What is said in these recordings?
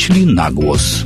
Myśli na głos.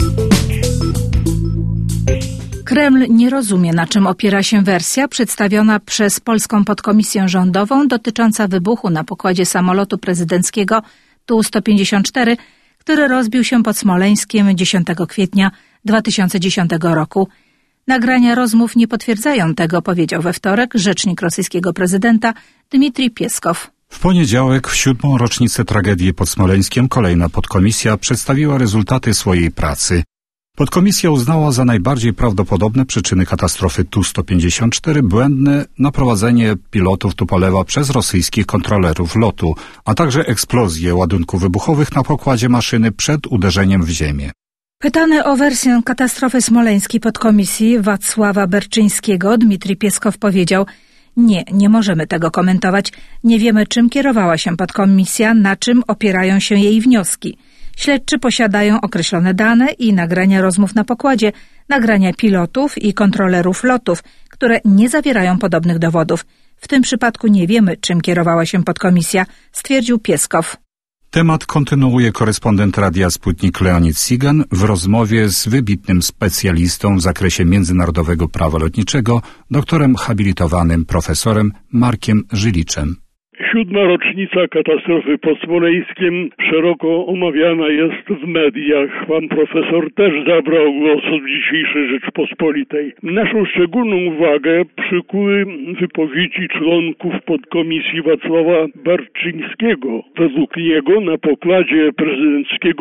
Kreml nie rozumie, na czym opiera się wersja przedstawiona przez polską podkomisję rządową dotycząca wybuchu na pokładzie samolotu prezydenckiego Tu-154, który rozbił się pod Smoleńskiem 10 kwietnia 2010 roku. Nagrania rozmów nie potwierdzają tego, powiedział we wtorek rzecznik rosyjskiego prezydenta Dmitrij Pieskow. W poniedziałek, w 7. rocznicę tragedii pod Smoleńskiem, kolejna podkomisja przedstawiła rezultaty swojej pracy. Podkomisja uznała za najbardziej prawdopodobne przyczyny katastrofy Tu-154 błędne naprowadzenie pilotów Tupolewa przez rosyjskich kontrolerów lotu, a także eksplozję ładunków wybuchowych na pokładzie maszyny przed uderzeniem w ziemię. Pytany o wersję katastrofy smoleńskiej podkomisji Wacława Berczyńskiego, Dmitrij Pieskow powiedział: Nie możemy tego komentować. Nie wiemy, czym kierowała się podkomisja, na czym opierają się jej wnioski. Śledczy posiadają określone dane i nagrania rozmów na pokładzie, nagrania pilotów i kontrolerów lotów, które nie zawierają podobnych dowodów. W tym przypadku nie wiemy, czym kierowała się podkomisja, stwierdził Pieskow. Temat kontynuuje korespondent Radia Sputnik Leonid Sigan w rozmowie z wybitnym specjalistą w zakresie międzynarodowego prawa lotniczego, doktorem habilitowanym profesorem Markiem Żyliczem. 7. rocznica katastrofy pod Smoleńskiem szeroko omawiana jest w mediach. Pan profesor też zabrał głos w dzisiejszej Rzeczpospolitej. Naszą szczególną uwagę przykuły wypowiedzi członków podkomisji Wacława Berczyńskiego. Według niego na pokładzie prezydenckiego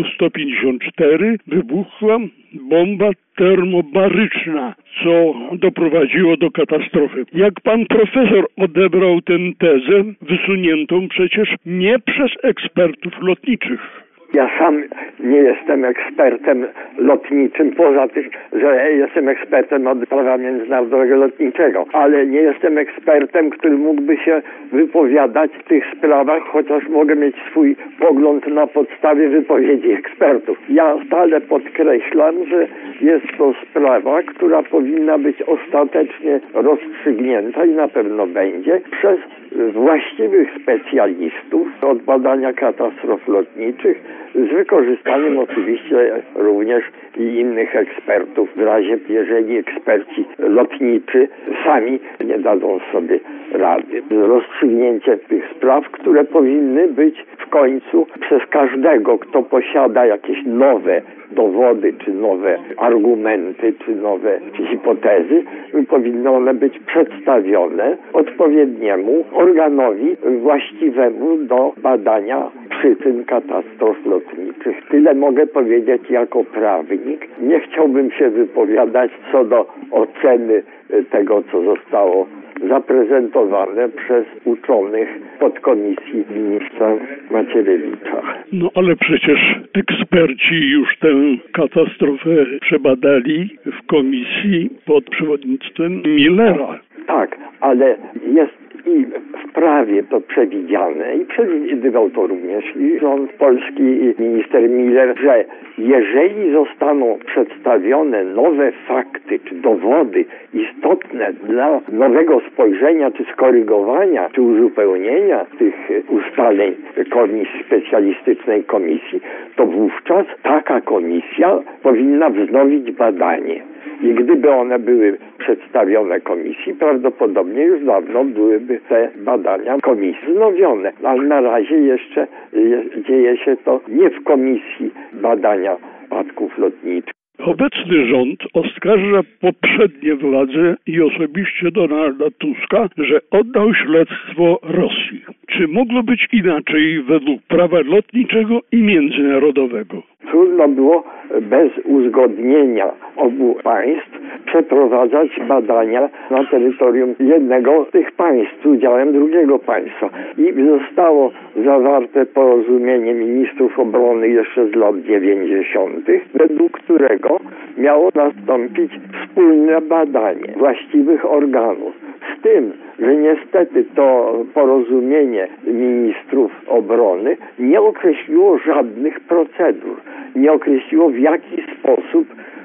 Tu-154 wybuchła bomba termobaryczna, co doprowadziło do katastrofy. Jak pan profesor odebrał tę tezę, wysuniętą przecież nie przez ekspertów lotniczych? Ja sam nie jestem ekspertem lotniczym, poza tym, że jestem ekspertem od prawa międzynarodowego lotniczego, ale nie jestem ekspertem, który mógłby się wypowiadać w tych sprawach, chociaż mogę mieć swój pogląd na podstawie wypowiedzi ekspertów. Ja stale podkreślam, że jest to sprawa, która powinna być ostatecznie rozstrzygnięta i na pewno będzie przez właściwych specjalistów od badania katastrof lotniczych, z wykorzystaniem oczywiście również i innych ekspertów, w razie jeżeli eksperci lotniczy sami nie dadzą sobie rady. Rozstrzygnięcie tych spraw, które powinny być w końcu przez każdego, kto posiada jakieś nowe dowody, czy nowe argumenty, czy nowe hipotezy, powinny one być przedstawione odpowiedniemu organowi właściwemu do badania przyczyn katastrof lotniczych. Tyle mogę powiedzieć jako prawnik. Nie chciałbym się wypowiadać co do oceny tego, co zostało zaprezentowane przez uczonych podkomisji ministra Macierewicza. No ale przecież eksperci już tę katastrofę przebadali w komisji pod przewodnictwem Millera. Tak, ale jest i w prawie to przewidziane i przewidywał to również i rząd polski i minister Miller, że jeżeli zostaną przedstawione nowe fakty czy dowody istotne dla nowego spojrzenia czy skorygowania czy uzupełnienia tych ustaleń specjalistycznej komisji, to wówczas taka komisja powinna wznowić badanie. I gdyby one były przedstawione komisji, prawdopodobnie już dawno byłyby te badania komisji wznowione. Ale na razie jeszcze dzieje się to nie w komisji badania wypadków lotniczych. Obecny rząd oskarża poprzednie władze i osobiście Donalda Tuska, że oddał śledztwo Rosji. Czy mogło być inaczej według prawa lotniczego i międzynarodowego? Trudno było bez uzgodnienia obu państw przeprowadzać badania na terytorium jednego z tych państw z udziałem drugiego państwa. I zostało zawarte porozumienie ministrów obrony jeszcze z lat 90., według którego miało nastąpić wspólne badanie właściwych organów. Z tym, że niestety to porozumienie ministrów obrony nie określiło żadnych procedur. Nie określiło, w jaki sposób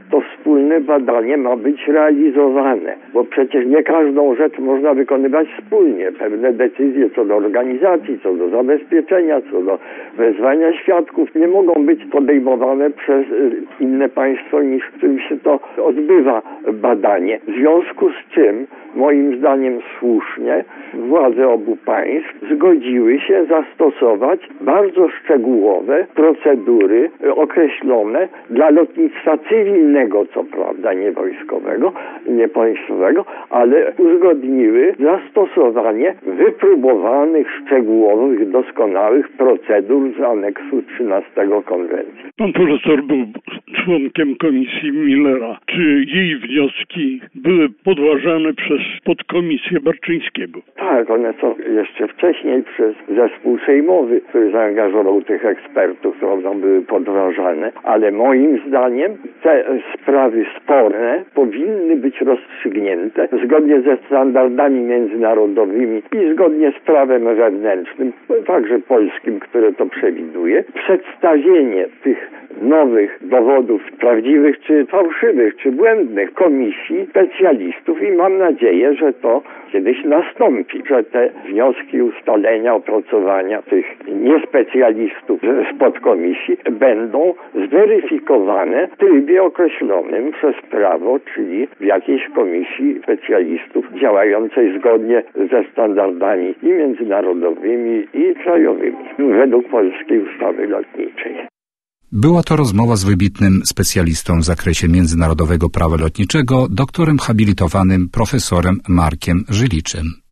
to wspólne badanie ma być realizowane, bo przecież nie każdą rzecz można wykonywać wspólnie. Pewne decyzje co do organizacji, co do zabezpieczenia, co do wezwania świadków nie mogą być podejmowane przez inne państwo, niż w którym się to odbywa badanie. W związku z czym, moim zdaniem słusznie, władze obu państw zgodziły się zastosować bardzo szczegółowe procedury określone dla lotnictwa cywilnego, co prawda nie wojskowego, nie państwowego, ale uzgodniły zastosowanie wypróbowanych, szczegółowych, doskonałych procedur z aneksu 13 konwencji. Pan profesor był członkiem komisji Millera. Czy jej wnioski były podważane przez podkomisję Barczyńskiego? Tak, one są jeszcze wcześniej przez zespół sejmowy, który zaangażował tych ekspertów, prawda, były podważane, ale moim zdaniem te sprawy sporne powinny być rozstrzygnięte zgodnie ze standardami międzynarodowymi i zgodnie z prawem wewnętrznym, także polskim, które to przewiduje. Przedstawienie tych nowych dowodów, prawdziwych czy fałszywych, czy błędnych, komisji specjalistów i mam nadzieję, że to kiedyś nastąpi, że te wnioski, ustalenia, opracowania tych niespecjalistów z podkomisji będą zweryfikowane w trybie określonym przez prawo, czyli w jakiejś komisji specjalistów działającej zgodnie ze standardami i międzynarodowymi, i krajowymi, według polskiej ustawy lotniczej. Była to rozmowa z wybitnym specjalistą w zakresie międzynarodowego prawa lotniczego, doktorem habilitowanym profesorem Markiem Żyliczym.